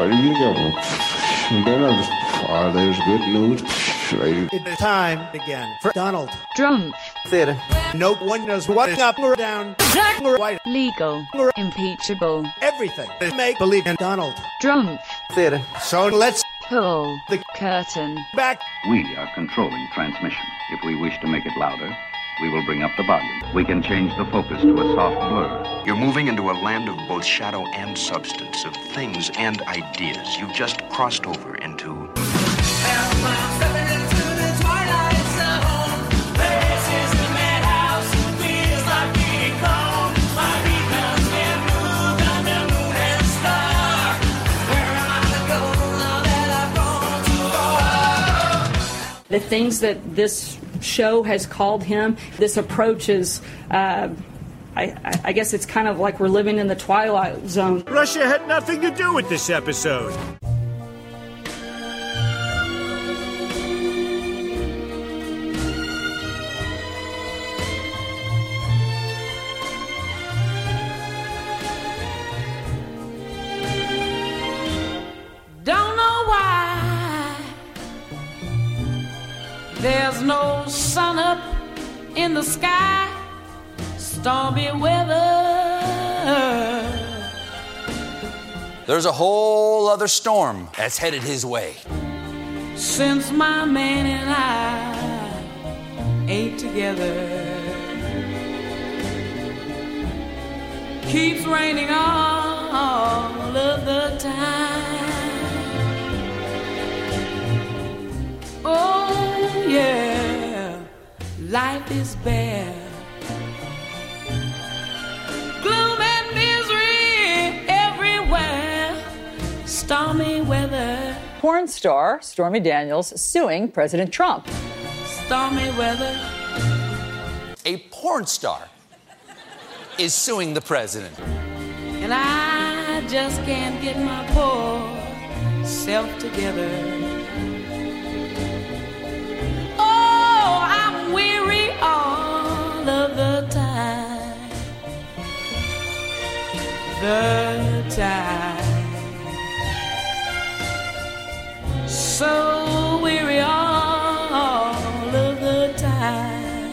There you go. Then there's good news. It's time again for Donald Trump. Theater. No one knows what up or down, black or white, Legal. or Impeachable. everything. Make believe in Donald Trump. Theater. So let's Pull the curtain back. We are controlling transmission. If we wish to make it louder, we will bring up the volume. We can change the focus to a soft blur. You're moving into a land of both shadow and substance, of things and ideas. You've just crossed over into... The things that this show has called him, this approach is, I guess it's kind of like we're living in the Twilight Zone. Russia had nothing to do with this episode. Don't know why there's no sun up in the sky, stormy weather. There's a whole other storm that's headed his way. Since my man and I ain't together, keeps raining all of the time. Oh yeah, life is bare, gloom and misery everywhere, stormy weather. Porn star Stormy Daniels suing President Trump. Stormy weather. A porn star is suing the president. And I just can't get my poor self together. Oh, I'm weary all of the time. The time. So weary all of the time.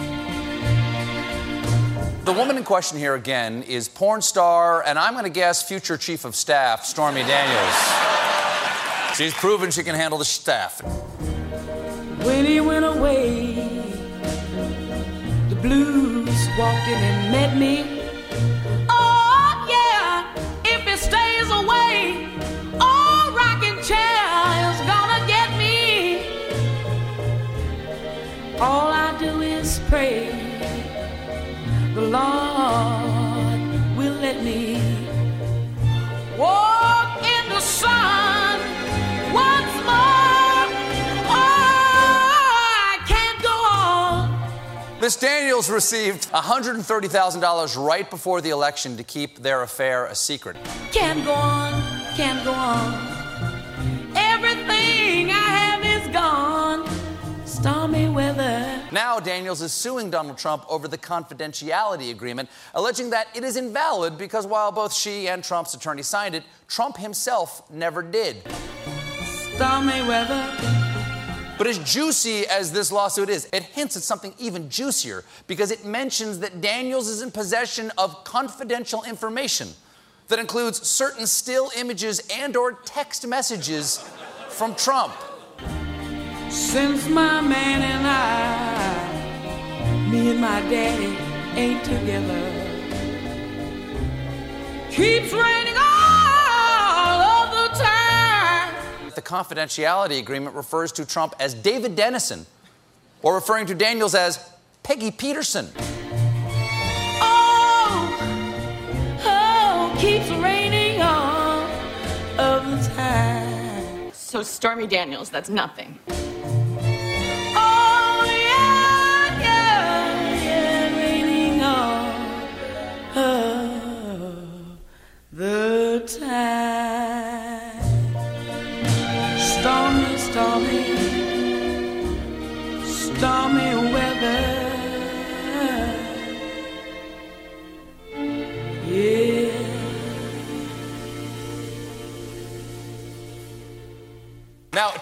The woman in question here again is porn star, and I'm going to guess future chief of staff, Stormy Daniels. She's proven she can handle the staff. When he went away, the blues walked in and met me. Oh, yeah, if he stays away, oh, rocking chair is gonna get me. All I do is pray the Lord will let me walk in the sun once more. Oh, I can't go on. Miss Daniels received $130,000 right before the election to keep their affair a secret. Can't go on, can't go on. Everything I have is gone. Stormy weather. Now Daniels is suing Donald Trump over the confidentiality agreement, alleging that it is invalid because while both she and Trump's attorney signed it, Trump himself never did. Stormy weather. But as juicy as this lawsuit is, it hints at something even juicier because it mentions that Daniels is in possession of confidential information that includes certain still images and/or text messages from Trump. Since my man and I, me and my daddy ain't together, keeps raining all of the time. The confidentiality agreement refers to Trump as David Dennison, or referring to Daniels as Peggy Peterson. Oh, keeps raining all of the time. So Stormy Daniels, that's nothing. Oh, yeah, raining all of the time. Stormy, stormy, stormy weather. Yeah.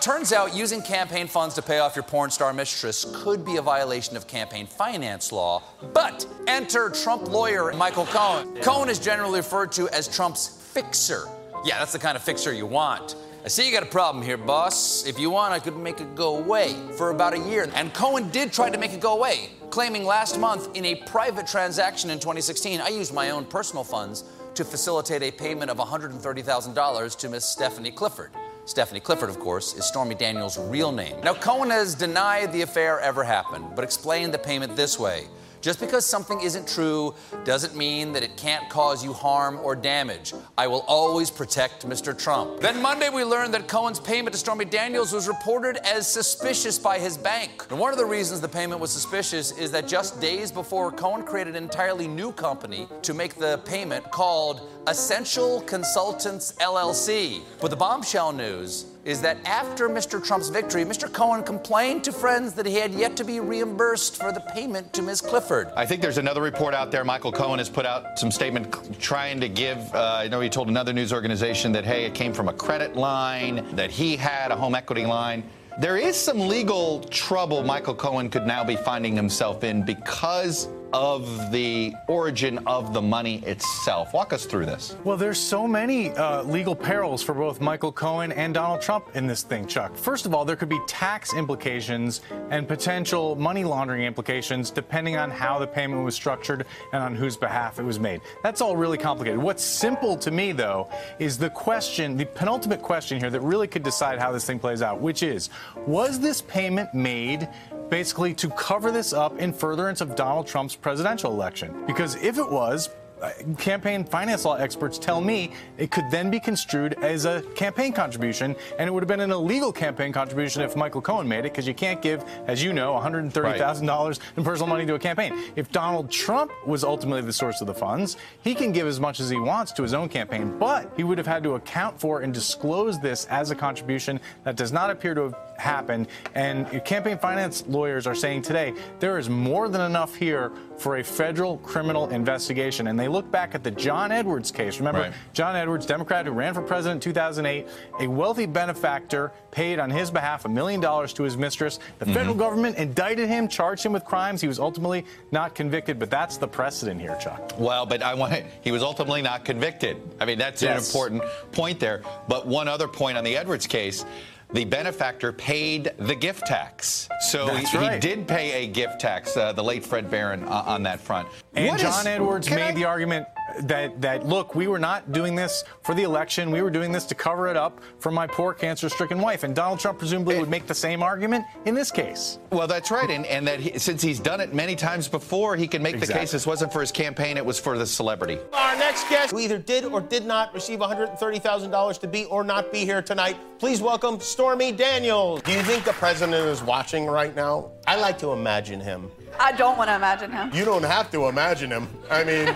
it turns out using campaign funds to pay off your porn star mistress could be a violation of campaign finance law, but enter Trump lawyer Michael Cohen. Cohen is generally referred to as Trump's fixer. Yeah, that's the kind of fixer you want. I see you got a problem here, boss. If you want, I could make it go away for about a year. And Cohen did try to make it go away, claiming last month in a private transaction in 2016, I used my own personal funds to facilitate a payment of $130,000 to Miss Stephanie Clifford. Stephanie Clifford, of course, is Stormy Daniels' real name. Now, Cohen has denied the affair ever happened, but explained the payment this way. Just because something isn't true doesn't mean that it can't cause you harm or damage. I will always protect Mr. Trump. Then Monday, we learned that Cohen's payment to Stormy Daniels was reported as suspicious by his bank. And one of the reasons the payment was suspicious is that just days before, Cohen created an entirely new company to make the payment called Essential Consultants, LLC. But the bombshell news is that after Mr. Trump's victory, Mr. Cohen complained to friends that he had yet to be reimbursed for the payment to Ms. Clifford. I think there's another report out there. Michael Cohen has put out some statement trying to give, I know he told another news organization that, hey, it came from a credit line, that he had a home equity line. There is some legal trouble Michael Cohen could now be finding himself in because of the origin of the money itself. Walk us through this. Well, there's so many legal perils for both Michael Cohen and Donald Trump in this thing, Chuck. First of all, there could be tax implications and potential money laundering implications depending on how the payment was structured and on whose behalf it was made. That's all really complicated. What's simple to me, though, is the question, the penultimate question here that really could decide how this thing plays out, which is, was this payment made basically to cover this up in furtherance of Donald Trump's presidential election? Because if it was, campaign finance law experts tell me it could then be construed as a campaign contribution, and it would have been an illegal campaign contribution if Michael Cohen made it, because you can't give, as you know, $130,000 in personal money to a campaign. If Donald Trump was ultimately the source of the funds, he can give as much as he wants to his own campaign, but he would have had to account for and disclose this as a contribution. That does not appear to have happened, and campaign finance lawyers are saying today there is more than enough here for a federal criminal investigation. And they look back at the John Edwards case. Remember, John Edwards, Democrat who ran for president in 2008, a wealthy benefactor paid on his behalf $1 million to his mistress. The federal government indicted him, charged him with crimes. He was ultimately not convicted, but that's the precedent here, Chuck. Well, but he was ultimately not convicted. I mean, that's an important point there. But one other point on the Edwards case, the benefactor paid the gift tax. So he did pay a gift tax, the late Fred Barron, on that front. And John Edwards made the argument that, look, we were not doing this for the election. We were doing this to cover it up for my poor cancer-stricken wife. And Donald Trump presumably would make the same argument in this case. Well, that's right. And that since he's done it many times before, he can make the case this wasn't for his campaign, it was for the celebrity. Our next guest, who either did or did not receive $130,000 to be or not be here tonight, please welcome Stormy Daniels. Do you think the president is watching right now? I like to imagine him. I don't want to imagine him. You don't have to imagine him. I mean...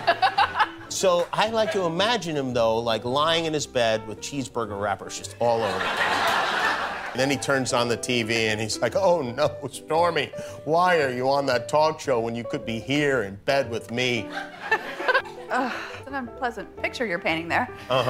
So I like to imagine him, though, like lying in his bed with cheeseburger wrappers just all over him. And then he turns on the TV and he's like, oh, no, Stormy, why are you on that talk show when you could be here in bed with me? It's an unpleasant picture you're painting there.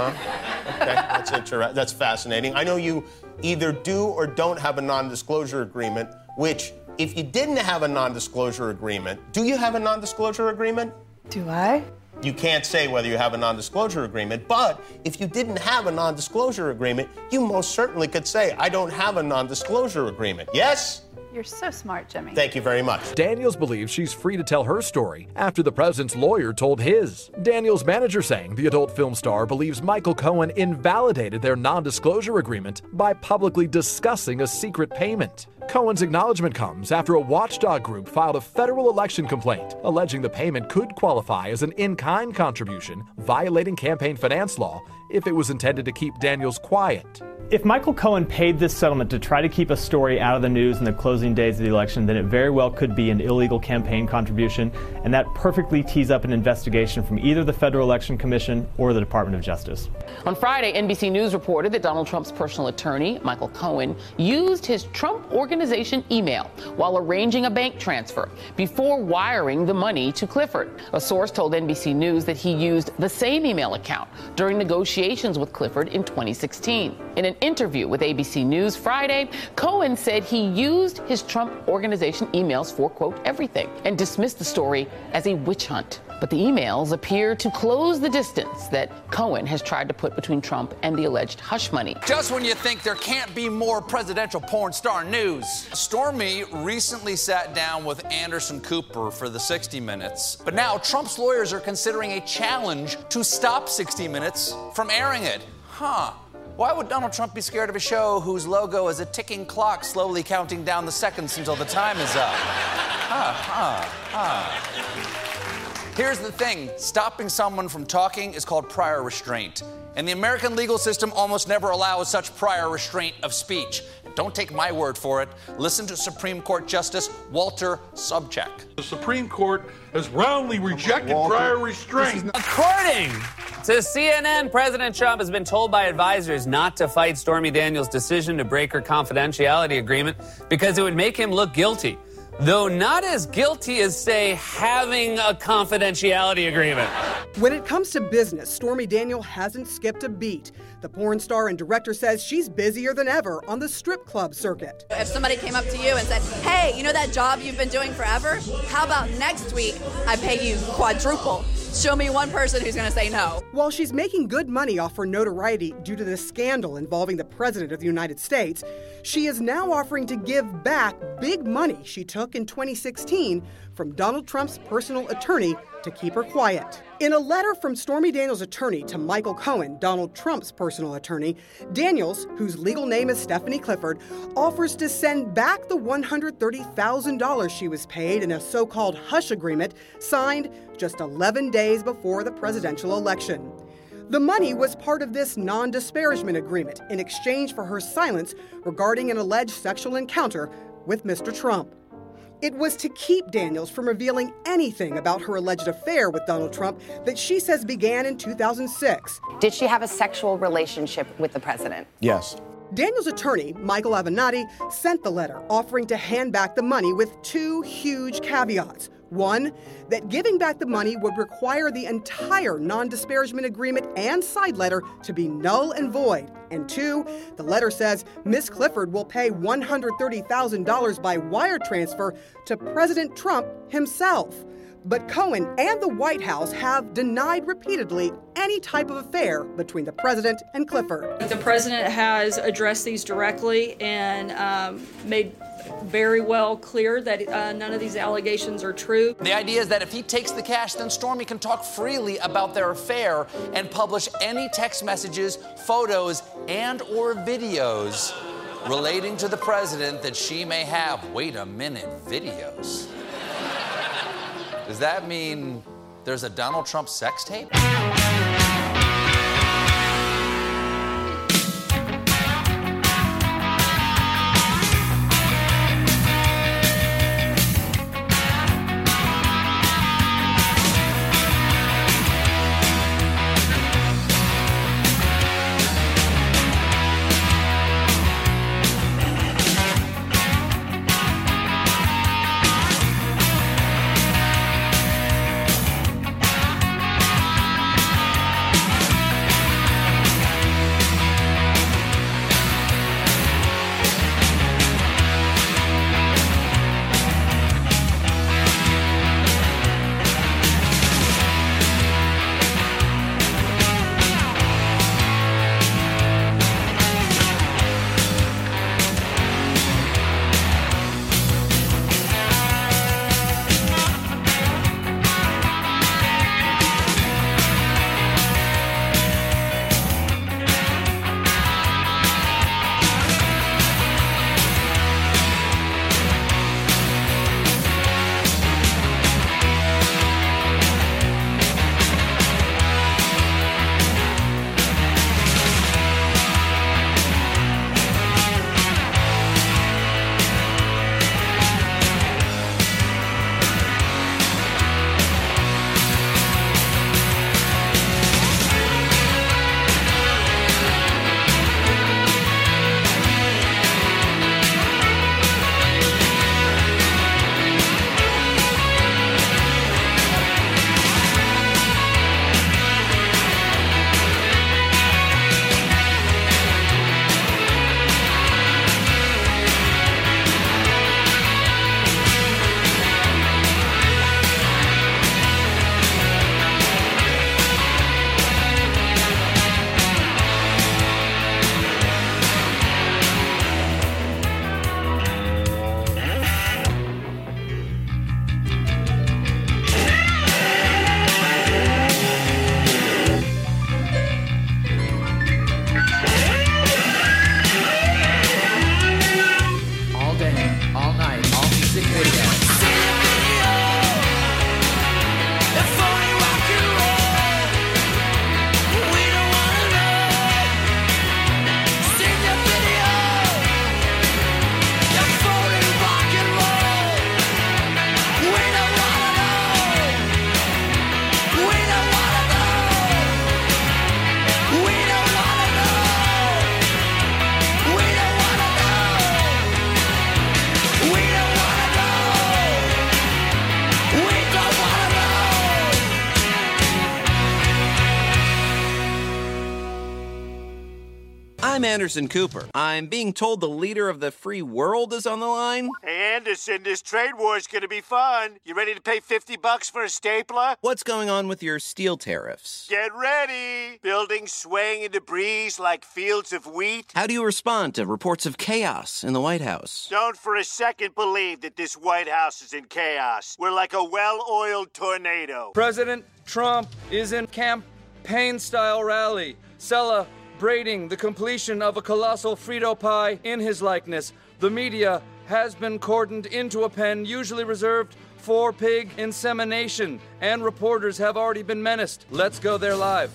Okay, that's fascinating. I know you either do or don't have a non-disclosure agreement, which, if you didn't have a non-disclosure agreement, do you have a non-disclosure agreement? Do I? You can't say whether you have a non-disclosure agreement, but if you didn't have a non-disclosure agreement, you most certainly could say, I don't have a non-disclosure agreement. Yes? You're so smart, Jimmy. Thank you very much. Daniels believes she's free to tell her story after the president's lawyer told his. Daniels' manager saying the adult film star believes Michael Cohen invalidated their non-disclosure agreement by publicly discussing a secret payment. Cohen's acknowledgement comes after a watchdog group filed a federal election complaint alleging the payment could qualify as an in-kind contribution, violating campaign finance law if it was intended to keep Daniels quiet. If Michael Cohen paid this settlement to try to keep a story out of the news in the closing days of the election, then it very well could be an illegal campaign contribution, and that perfectly tees up an investigation from either the Federal Election Commission or the Department of Justice. On Friday, NBC News reported that Donald Trump's personal attorney, Michael Cohen, used his Trump Organization organization email while arranging a bank transfer before wiring the money to Clifford. A source told NBC News that he used the same email account during negotiations with Clifford in 2016. In an interview with ABC News Friday, Cohen said he used his Trump Organization emails for, quote, everything, and dismissed the story as a witch hunt. But the emails appear to close the distance that Cohen has tried to put between Trump and the alleged hush money. Just when you think there can't be more presidential porn star news, Stormy recently sat down with Anderson Cooper for the 60 Minutes. But now Trump's lawyers are considering a challenge to stop 60 Minutes from airing it. Why would Donald Trump be scared of a show whose logo is a ticking clock slowly counting down the seconds until the time is up? Here's the thing, stopping someone from talking is called prior restraint. And the American legal system almost never allows such prior restraint of speech. Don't take my word for it. Listen to Supreme Court Justice Walter Sobchak. The Supreme Court has roundly rejected prior restraint. According to CNN, President Trump has been told by advisors not to fight Stormy Daniels' decision to break her confidentiality agreement because it would make him look guilty. Though not as guilty as, say, having a confidentiality agreement. When it comes to business, Stormy Daniels hasn't skipped a beat. The porn star and director says she's busier than ever on the strip club circuit. If somebody came up to you and said, hey, you know that job you've been doing forever? How about next week I pay you quadruple? Show me one person who's going to say no. While she's making good money off her notoriety due to the scandal involving the President of the United States, she is now offering to give back big money she took in 2016 from Donald Trump's personal attorney to keep her quiet. In a letter from Stormy Daniels' attorney to Michael Cohen, Donald Trump's personal attorney, Daniels, whose legal name is Stephanie Clifford, offers to send back the $130,000 she was paid in a so-called hush agreement signed just 11 days before the presidential election. The money was part of this non-disparagement agreement in exchange for her silence regarding an alleged sexual encounter with Mr. Trump. It was to keep Daniels from revealing anything about her alleged affair with Donald Trump that she says began in 2006. Did she have a sexual relationship with the president? Yes. Daniels' attorney, Michael Avenatti, sent the letter offering to hand back the money with two huge caveats. One, that giving back the money would require the entire non-disparagement agreement and side letter to be null and void. And two, the letter says Ms. Clifford will pay $130,000 by wire transfer to President Trump himself. But Cohen and the White House have denied repeatedly any type of affair between the president and Clifford. The president has addressed these directly and made very well clear that none of these allegations are true. The idea is that if he takes the cash, then Stormy can talk freely about their affair and publish any text messages, photos, and or videos relating to the president that she may have. Wait a minute, videos? Does that mean there's a Donald Trump sex tape? I'm Anderson Cooper. I'm being told the leader of the free world is on the line. Hey, Anderson, this trade war is going to be fun. You ready to pay $50 for a stapler? What's going on with your steel tariffs? Get ready. Buildings swaying in the breeze like fields of wheat. How do you respond to reports of chaos in the White House? Don't for a second believe that this White House is in chaos. We're like a well-oiled tornado. President Trump is in campaign-style rally, celebrating the completion of a colossal Frito pie in his likeness. The media has been cordoned into a pen usually reserved for pig insemination, and reporters have already been menaced. Let's go there live.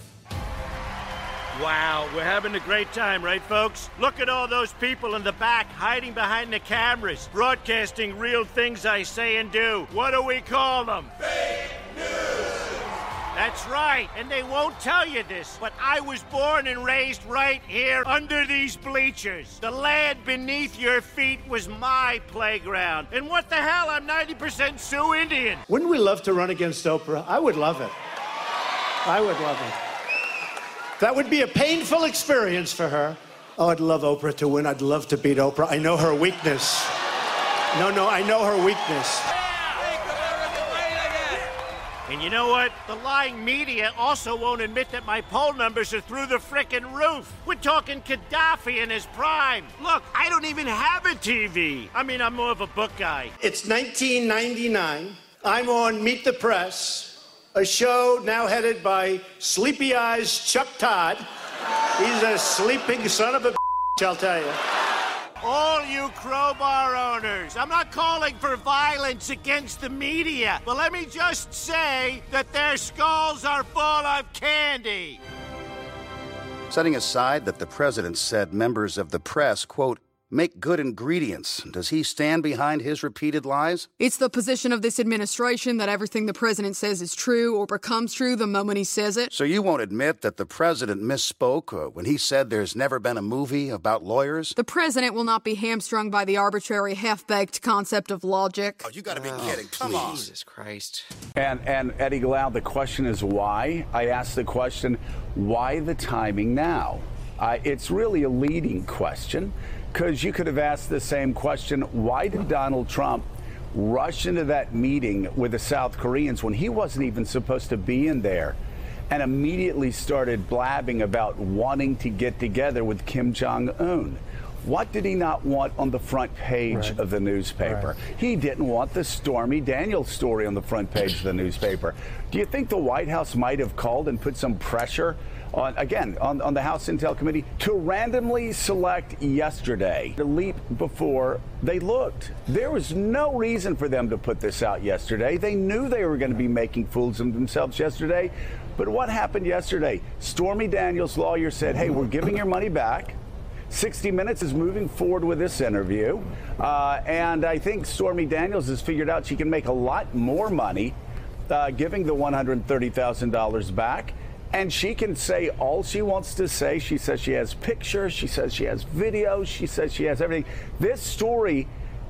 Wow, we're having a great time, right, folks? Look at all those people in the back hiding behind the cameras, broadcasting real things I say and do. What do we call them? Fake news! That's right, and they won't tell you this, but I was born and raised right here under these bleachers. The land beneath your feet was my playground. And what the hell, I'm 90% Sioux Indian. Wouldn't we love to run against Oprah? I would love it. I would love it. That would be a painful experience for her. Oh, I'd love Oprah to win. I'd love to beat Oprah. I know her weakness. No, I know her weakness. And you know what? The lying media also won't admit that my poll numbers are through the frickin' roof. We're talking Gaddafi in his prime. Look, I don't even have a TV. I mean, I'm more of a book guy. It's 1999. I'm on Meet the Press, a show now headed by Sleepy Eyes Chuck Todd. He's a sleeping son of a bitch, I'll tell you. All you crowbar owners, I'm not calling for violence against the media, but let me just say that their skulls are full of candy. Setting aside that the president said members of the press, quote, make good ingredients, does he stand behind his repeated lies? It's the position of this administration that everything the president says is true or becomes true the moment he says it. So you won't admit that the president misspoke when he said there's never been a movie about lawyers? The president will not be hamstrung by the arbitrary, half-baked concept of logic. Oh, you gotta be kidding. Come on. Jesus Christ. And Eddie Glaude, the question is why? I asked the question, why the timing now? It's really a leading question. Because you could have asked the same question, why did Donald Trump rush into that meeting with the South Koreans when he wasn't even supposed to be in there, and immediately started blabbing about wanting to get together with Kim Jong-un? What did he not want on the front page of the newspaper? He didn't want the Stormy Daniels story on the front page of the newspaper. Do you think the White House might have called and put some pressure on the House Intel Committee to randomly select yesterday, to leap before they looked? There was no reason for them to put this out yesterday. They knew they were going to be making fools of themselves yesterday. But what happened yesterday? Stormy Daniels' lawyer said, hey, we're giving your money back. 60 Minutes is moving forward with this interview. And I think Stormy Daniels has figured out she can make a lot more money giving the $130,000 back. And she can say all she wants to say. She says she has pictures. She says she has videos. She says she has everything. This story,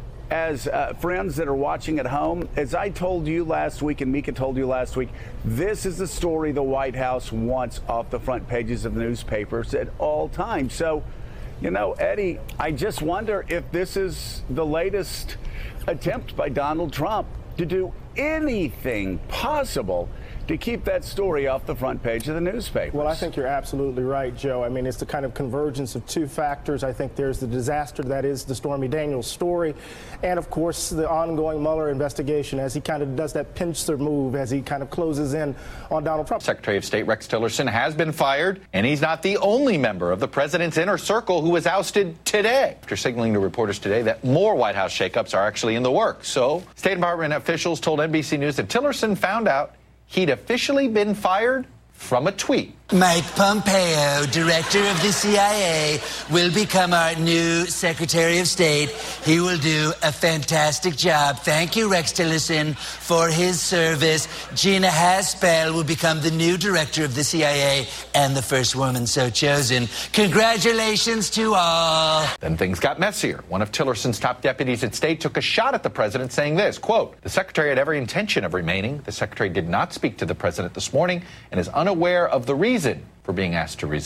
as friends that are watching at home, as I told you last week and Mika told you last week, this is the story the White House wants off the front pages of newspapers at all times. So, you know, Eddie, I just wonder if this is the latest attempt by Donald Trump to do anything possible to keep that story off the front page of the newspaper. Well, I think you're absolutely right, Joe. I mean, it's the kind of convergence of two factors. I think there's the disaster that is the Stormy Daniels story, and of course the ongoing Mueller investigation as he kind of does that pincer move as he kind of closes in on Donald Trump. Secretary of State Rex Tillerson has been fired, and he's not the only member of the president's inner circle who was ousted today, after signaling to reporters today that more White House shakeups are actually in the works. So, State Department officials told NBC News that Tillerson found out he'd officially been fired from a tweet. Mike Pompeo, director of the CIA, will become our new Secretary of State. He will do a fantastic job. Thank you, Rex Tillerson, for his service. Gina Haspel will become the new director of the CIA and the first woman so chosen. Congratulations to all. Then things got messier. One of Tillerson's top deputies at state took a shot at the president, saying this, quote, the secretary had every intention of remaining. The secretary did not speak to the president this morning and is unaware of the reason for being asked to resign.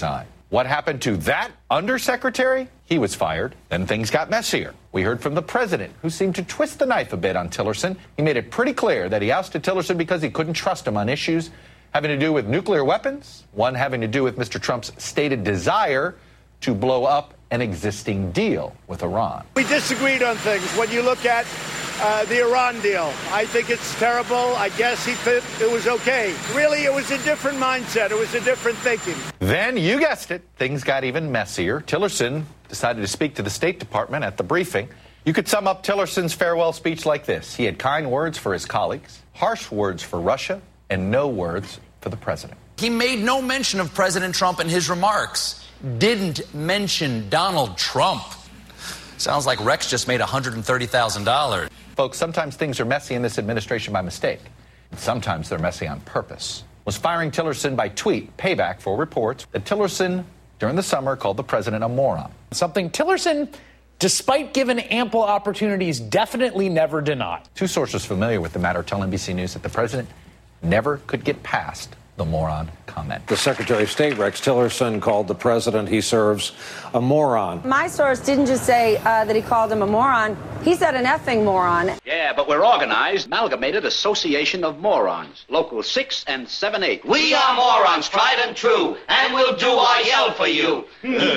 What happened to that undersecretary? He was fired. Then things got messier. We heard from the president, who seemed to twist the knife a bit on Tillerson. He made it pretty clear that he ousted Tillerson because he couldn't trust him on issues having to do with nuclear weapons, one having to do with Mr. Trump's stated desire to blow up an existing deal with Iran. We disagreed on things. When you look at the Iran deal, I think it's terrible. I guess he thought it was okay. Really, it was a different mindset. It was a different thinking. Then, you guessed it, things got even messier. Tillerson decided to speak to the State Department at the briefing. You could sum up Tillerson's farewell speech like this. He had kind words for his colleagues, harsh words for Russia, and no words for the president. He made no mention of President Trump in his remarks. Didn't mention Donald Trump. Sounds like Rex just made $130,000. Folks, sometimes things are messy in this administration by mistake. And sometimes they're messy on purpose. Was firing Tillerson by tweet payback for reports that Tillerson, during the summer, called the president a moron. Something Tillerson, despite given ample opportunities, definitely never denied. Two sources familiar with the matter tell NBC News that the president never could get past the moron comment. The Secretary of State, Rex Tillerson, called the president he serves a moron. My source didn't just say that he called him a moron. He said an effing moron. Yeah, but we're organized, Amalgamated Association of Morons, Local 6 and 7-8. We are morons, tried and true, and we'll do our yell for you.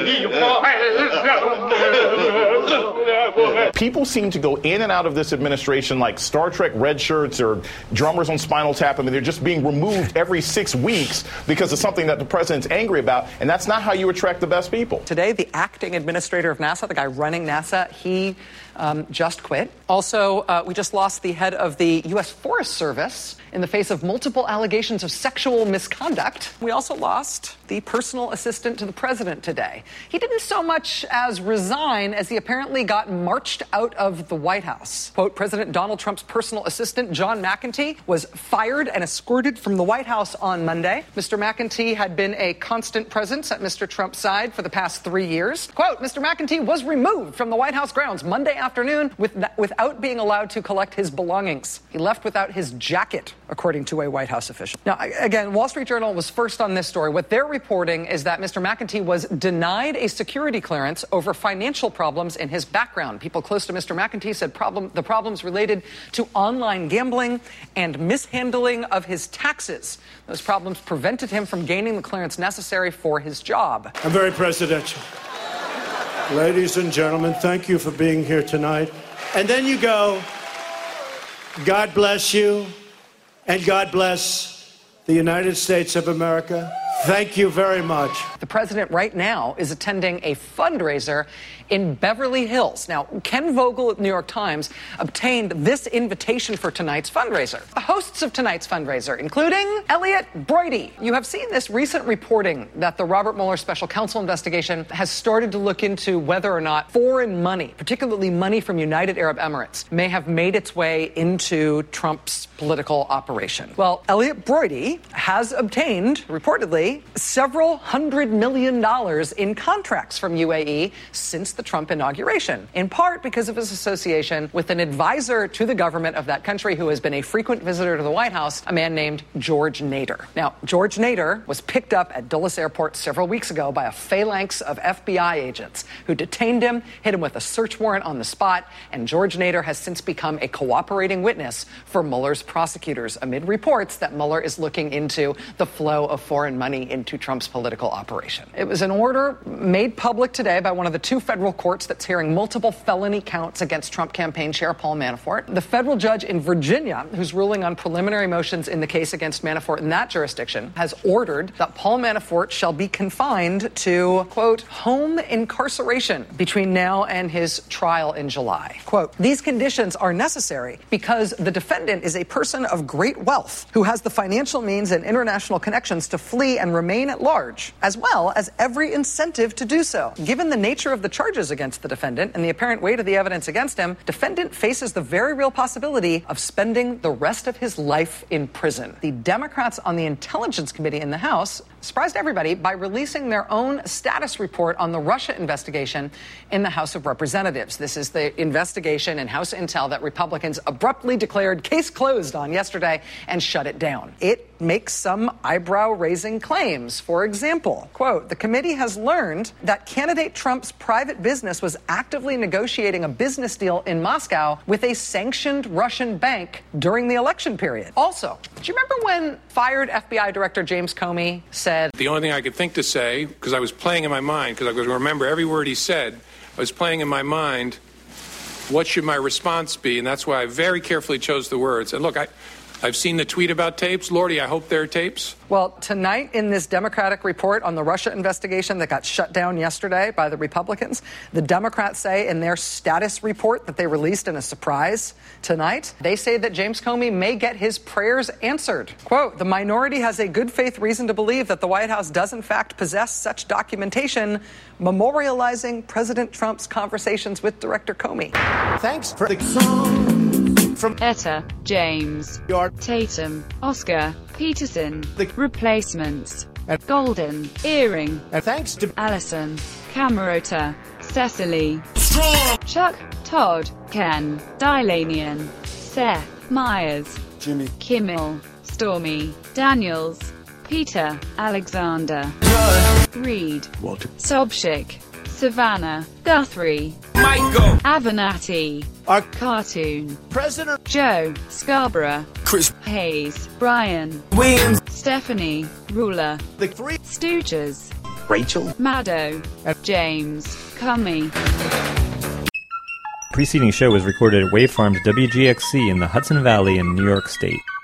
People seem to go in and out of this administration like Star Trek red shirts or drummers on Spinal Tap. I mean, they're just being removed every 6 weeks because of something that the president's angry about, and that's not how you attract the best people. Today, the acting administrator of NASA, the guy running NASA, he just quit. Also, we just lost the head of the U.S. Forest Service in the face of multiple allegations of sexual misconduct. We also lost the personal assistant to the president today. He didn't so much as resign as he apparently got marched out of the White House. Quote, President Donald Trump's personal assistant, John McEntee, was fired and escorted from the White House on Monday. Mr. McEntee had been a constant presence at Mr. Trump's side for the past 3 years. Quote, Mr. McEntee was removed from the White House grounds Monday afternoon without being allowed to collect his belongings. He left without his jacket, according to a White House official. Now, again, Wall Street Journal was first on this story. What they're reporting is that Mr. McEntee was denied a security clearance over financial problems in his background. People close to Mr. McEntee said the problems related to online gambling and mishandling of his taxes. Those problems prevented him from gaining the clearance necessary for his job. I'm very presidential. Ladies and gentlemen, thank you for being here tonight. And then you go, God bless you, and God bless the United States of America. Thank you very much. The president right now is attending a fundraiser in Beverly Hills. Now, Ken Vogel at the New York Times obtained this invitation for tonight's fundraiser. The hosts of tonight's fundraiser, including Elliot Broidy. You have seen this recent reporting that the Robert Mueller Special Counsel investigation has started to look into whether or not foreign money, particularly money from United Arab Emirates, may have made its way into Trump's political operation. Well, Elliot Broidy has obtained, reportedly, several $100 million in contracts from UAE since the Trump inauguration, in part because of his association with an advisor to the government of that country who has been a frequent visitor to the White House, a man named George Nader. Now, George Nader was picked up at Dulles Airport several weeks ago by a phalanx of FBI agents who detained him, hit him with a search warrant on the spot, and George Nader has since become a cooperating witness for Mueller's prosecutors amid reports that Mueller is looking into the flow of foreign money into Trump's political operation. It was an order made public today by one of the two federal courts that's hearing multiple felony counts against Trump campaign chair Paul Manafort. The federal judge in Virginia, who's ruling on preliminary motions in the case against Manafort in that jurisdiction, has ordered that Paul Manafort shall be confined to, quote, home incarceration between now and his trial in July. Quote, these conditions are necessary because the defendant is a person of great wealth who has the financial means and international connections to flee and remain at large, as well as every incentive to do so. Given the nature of the charges against the defendant and the apparent weight of the evidence against him, defendant faces the very real possibility of spending the rest of his life in prison. The Democrats on the Intelligence Committee in the House surprised everybody by releasing their own status report on the Russia investigation in the House of Representatives. This is the investigation in House Intel that Republicans abruptly declared case closed on yesterday and shut it down. It makes some eyebrow-raising claims. For example, quote, the committee has learned that candidate Trump's private business was actively negotiating a business deal in Moscow with a sanctioned Russian bank during the election period. Also, do you remember when fired FBI Director James Comey said, the only thing I could think to say, because I was playing in my mind, because I was going to remember every word he said, I was playing in my mind, what should my response be? And that's why I very carefully chose the words. And look, I've seen the tweet about tapes. Lordy, I hope they're tapes. Well, tonight in this Democratic report on the Russia investigation that got shut down yesterday by the Republicans, the Democrats say in their status report that they released in a surprise tonight, they say that James Comey may get his prayers answered. Quote, the minority has a good faith reason to believe that the White House does in fact possess such documentation memorializing President Trump's conversations with Director Comey. Thanks for the song. From Etta, James, Tatum, Oscar, Peterson, The Replacements, Golden, Earring, thanks to Allison, Camerota, Cecily, Strong, Chuck, Todd, Ken, Dylanian, Seth, Myers, Jimmy, Kimmel, Stormy, Daniels, Peter, Alexander, Reed, Walter, Sobchik, Savannah, Guthrie, Michael, Avenatti, our cartoon, President Joe, Scarborough, Chris Hayes, Brian Williams, Stephanie, Ruler, The Three Stooges, Rachel, Maddow, James, Comey. The preceding show was recorded at Wave Farms WGXC in the Hudson Valley in New York State.